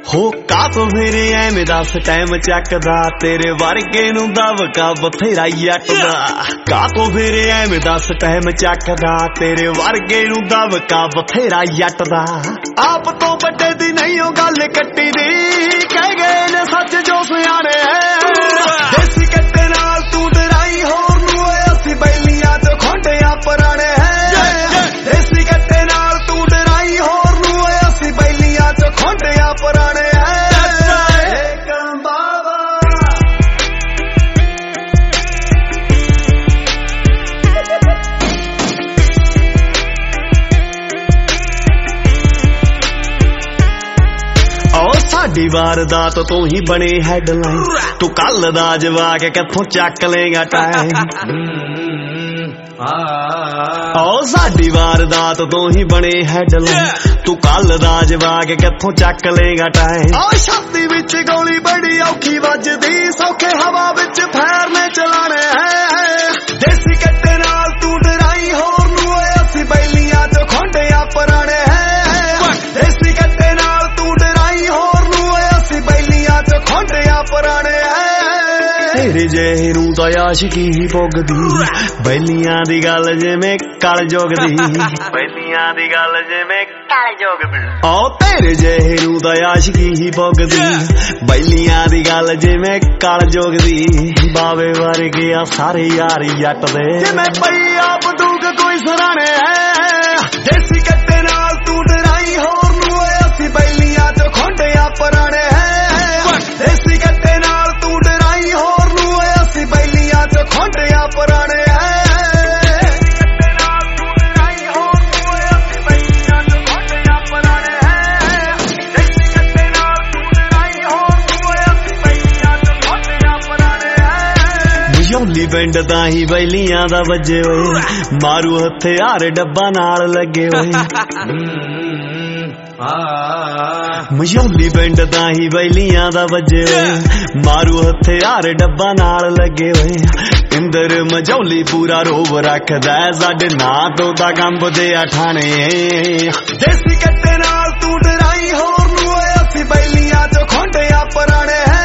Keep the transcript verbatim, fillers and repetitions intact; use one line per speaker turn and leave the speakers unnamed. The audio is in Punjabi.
ਹੋ ਕਾ ਤੋ ਮੇਰੇ ਐਵੇਂ ਦੱਸ ਟਾਈਮ ਚੱਕਦਾ ਤੇਰੇ ਵਰਗੇ ਨੂੰ ਦਵਕਾ ਬਥੇਰਾ ਜੱਟ ਦਾ ਕਾ ਤੋ ਮੇਰੇ ਐਵੇਂ ਦੱਸ ਟਾਈਮ ਚੱਕਦਾ ਤੇਰੇ ਵਰਗੇ ਨੂੰ ਦਵਕਾ ਬਥੇਰਾ ਜੱਟ ਦਾ ਆਪ ਤੋਂ ਵੱਡੇ ਦੀ ਨਹੀਂ ਉਹ ਗੱਲ ਕੱਟੀ ਦੀ ਕਹਿ ਗਏ ਨੇ ਸੱਚ ਜੋ ਸਿਆਣੇ ਦੇਸੀ ਕੱਟੇ ਨਾਲ ਤੂੰ ਡਰਾਈ ਹੋਰ ਨੂੰ ਅਸੀਂ ਬੈਲੀਆਂ ਤੇ ਖੋਂਡਿਆਂ ਪੁਰਾਣੇ ਹੈ ਦੇਸੀ ਕੱਟੇ ਨਾਲ ਤੂੰ ਡਰਾਈ ਹੋਰ ਨੂੰ ਅਸੀਂ ਬੈਲੀਆਂ ਤੇ ਖੋਂਡਿਆਂ ਪੁਰਾਣੇ ਸਾਡੀ ਵਾਰਦਾਤ ਤੋਂ ਹੀ ਬਣੇ ਹੈਡਲਾਈਨ ਤੂੰ ਕੱਲ ਦਾ ਜਵਾਕ ਕਿੱਥੋਂ ਚੱਕ ਲੇਗਾ ਟਾਈਮ ਓ ਸਾਡੀ ਵਾਰਦਾਤ ਤੋਂ ਹੀ ਬਣੇ ਹੈਡਲਾਈਨ ਤੂੰ ਕੱਲ ਦਾ ਜਵਾਕ ਕਿੱਥੋਂ ਚੱਕ ਲੇਗਾ ਟਾਈਮ ਓ ਛਾਤੀ ਵਿੱਚ ਗੋਲੀ ਬੜੀ ਔਖੀ ਵੱਜਦੀ ਸੌਖੇ ਹਵਾ ਵਿੱਚ ਫੈਰਨੇ ਚਲਾਣੇ ਹੈ ਦੇਸੀ ਕੱਟੇ ਨਾਲ ਤੂੰ ਡਰਾਈ ਹੋਰ ਨੂੰ ਅਸੀਂ ਬੈਲੀਆਂ ਤੇ ਖੋਂਡਿਆਂ ਪੁਰਾਣੇ ਹੈ ਦੇਸੀ ਕੱਟੇ ਨਾਲ ਤੂੰ ਡਰਾਈ ਹੋਰ ਬੈਲੀਆਂ ਤੇ ਖੋਂਡਿਆਂ ਪੁਰਾਣੇ ਤੇਰੇ ਜਿਹੇ ਨੂੰ ਤਾਂ ਆਸ਼ਕੀ ਹੀ ਪੁੱਗਦੀ ਬੈਲੀਆਂ ਦੀ ਗੱਲ ਜਿਵੇਂ ਕਲ ਜੋਗਦੀ ਬੈਲੀਆਂ ਦੀ ਗੱਲ ਜਿਵੇਂ ਕਲ ਜੋਗਦੀ ਓ ਤੇਰੇ ਜਿਹੇ ਨੂੰ ਤਾਂ ਆਸ਼ਕੀ ਹੀ ਪੁੱਗਦੀ ਬੈਲੀਆਂ ਦੀ ਗੱਲ ਜਿਵੇਂ ਕਲ ਜੋਗਦੀ ਬਾਵੇ ਵਰਗੇ ਆ ਸਾਰੇ ਯਾਰ ਜੱਟ ਦੇ ਜਿਵੇਂ ਪਈ ਆ ਬੰਦੂਕ ਕੋਈ ਸਰਾਣੇ ਦੇਸੀ ਕੱਟੇ ਨਾਲ ਤੂੰ ਡਰਾਈ ਹੋਰ ਨੂੰ ਅਸੀਂ ਬੈਲੀਆਂ ਤੇ ਖੋਂਡਿਆਂ ਪੁਰਾਣੇ ਦੇਸੀ ਕੱਟੇ ਨਾਲ ਤੂੰ ਡਰਾਈ ਹੋਰ ਨੂੰ ਅਸੀਂ ਬੈਲੀਆਂ ਤੇ ਖੋਂਡਿਆਂ ਪੁਰਾਣੇ ਮਜੌਲੀ ਪਿੰਡ ਤਾਂ ਹੀ ਬੈਲੀਆਂ ਦਾ ਵੱਜੇ ਹੋਏ ਮਾਰੂ ਹਥਿਆਰ ਡੱਬਾ ਨਾਲ ਲੱਗੇ ਹੋਏ ਮਜੌਲੀ ਪਿੰਡ ਤਾਂ ਹੀ ਬੈਲੀਆਂ ਦਾ ਵੱਜੇ ਹੋਏ ਮਾਰੂ ਹਥਿਆਰ ਡੱਬਾ ਨਾਲ ਲੱਗੇ ਹੋਏ ਇੰਦਰ ਮਜੌਲੀ ਪੂਰਾ ਰੋਬ ਰੱਖਦਾ ਸਾਡੇ ਨਾਂ ਤੋਂ ਤਾਂ ਕੰਬਦੇ ਆ ਠਾਣੇ ਦੇਸੀ ਕੱਟੇ ਨਾਲ ਤੂੰ ਡਰਾਈ ਹੋਰ ਨੂੰ ਅਸੀਂ ਬੈਲੀਆਂ ਤੇ ਖੋਂਡਿਆਂ ਪੁਰਾਣੇ